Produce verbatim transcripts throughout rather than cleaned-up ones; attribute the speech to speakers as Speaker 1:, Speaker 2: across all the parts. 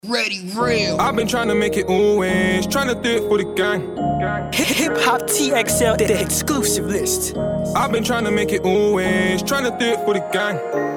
Speaker 1: Ready, real.
Speaker 2: I've been trying to make it always, trying to do it for the gang.
Speaker 3: Hip Hop T X L, the exclusive list.
Speaker 2: I've been trying to make it always, trying to do it for the gang.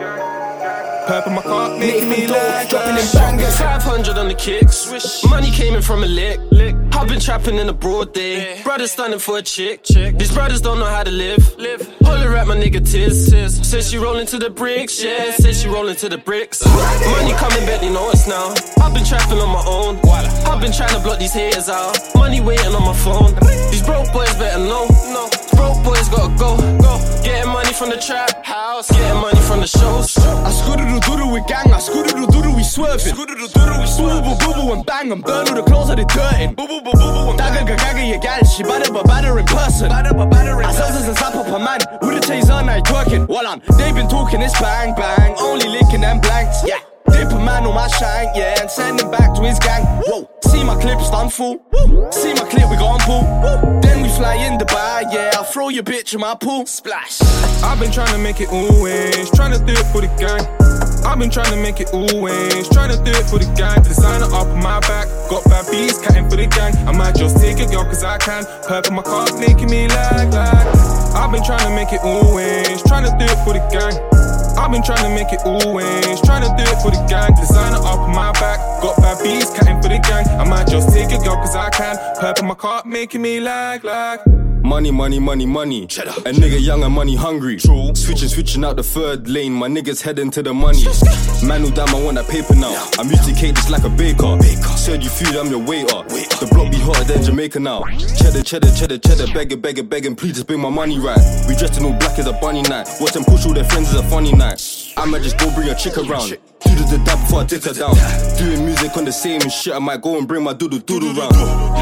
Speaker 2: Purple my car, making me laugh.
Speaker 4: Dropping in bangers, five hundred on the kicks. Money came in from a lick. I've been trapping in the broad day. Brothers standing for a chick. These brothers don't know how to live. Holler at my nigga Tiz. Says she rollin' to the bricks, yeah. Says she rollin' to the bricks. Money coming, Bentley know us now. I've been trapping on my own. I've been trying to block these haters out. Money waiting on my phone. These broke boys better know. Broke boys gotta go. Getting money from the trap house. Getting money from the shows.
Speaker 5: I scooter-do-doodle with gang, I scooter-do-doodle we swerving. Boo-boo-boo-boo and bang and burn all the clothes that they dirting. Dagga-ga-gagga your gal, she badder but badder in person. I says and zap up a man, with the chase on night twerking. While on, they been talking this bang bang, only licking them blanks. Yeah, dip a man on my shank, yeah, and send him back to his gang. Whoa, see my clips done full. See my clip we gon' pull. Then we fly in Dubai, yeah, I'll throw your bitch in my pool. Splash.
Speaker 2: I've been trying to make it always, trying to do it for the gang. I've been trying to make it always, trying to do it for the gang. Designer up on my back, got bad beats, catting for the gang. I might just take a girl cause I can. Purple my car, making me lag, lag. I've been trying to make it always, trying to do it for the gang. I've been trying to make it always, trying to do it for the gang. Designer up on my back, got bad beats, catting for the gang. I might just take a girl cause I can. Purple my car, making me lag, lag.
Speaker 6: Money, money, money, money. Cheddar. A nigga young and money hungry. True. Switching, switching out the third lane. My niggas heading to the money. Man, who damn, I want that paper now. Yeah. I'm used to cake just like a baker. baker. Serve you food, I'm your waiter. waiter. The block be hotter than Jamaica now. Cheddar, cheddar, cheddar, cheddar. Begging, begging, begging. Please just bring my money right. We dressed in all black as a bunny night. Watch them push all their friends as a funny night. I might just go bring a chick around. Do the dab before I dick her down. Doing music on the same shit. I might go and bring my doodle doodle round.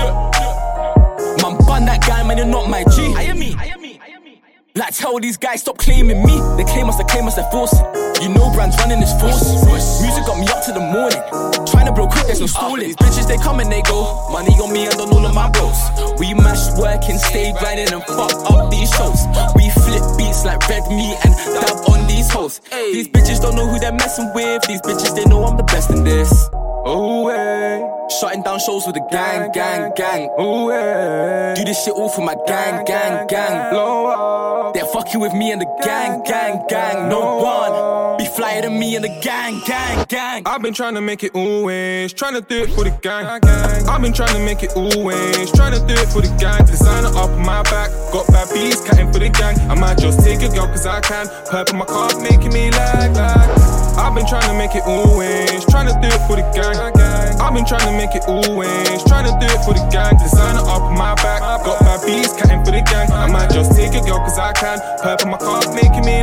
Speaker 3: Man, bun that guy, man, you're not my G. I am me. Like, tell these guys, stop claiming me. They claim us, they claim us, they're forcing. You know brands running this force. Music got me up to the morning. Trying to blow quick, there's no stalling. These bitches, they come and they go. Money on me and on all of my bros. We mash working, stay grinding and fuck up these shows. We flip beats like red meat and dab on these hoes. These bitches don't know who they're messing with. These bitches, they know I'm the best in this.
Speaker 2: Oh, hey.
Speaker 3: Shutting down shows with the gang, gang, gang.
Speaker 2: Oh, hey.
Speaker 3: Do this shit all for my gang, gang, gang.
Speaker 2: Blow up.
Speaker 3: They're fucking with me and the gang, gang, gang. No one be flyer than me and the gang, gang, gang.
Speaker 2: I've been trying to make it always, trying to do it for the gang. I've been trying to make it always, trying to do it for the gang. Designer up on my back, got bad beats, catting for the gang. I might just take a girl cause I can. Purple my car, making me lag, lag. I've been trying to make it always, trying to do it for the gang. I've been trying to make it always, trying to do it for the gang. Designer up on my back, got bad beats, catting for the gang. I might just take a girl cause I can. Purple my car, making me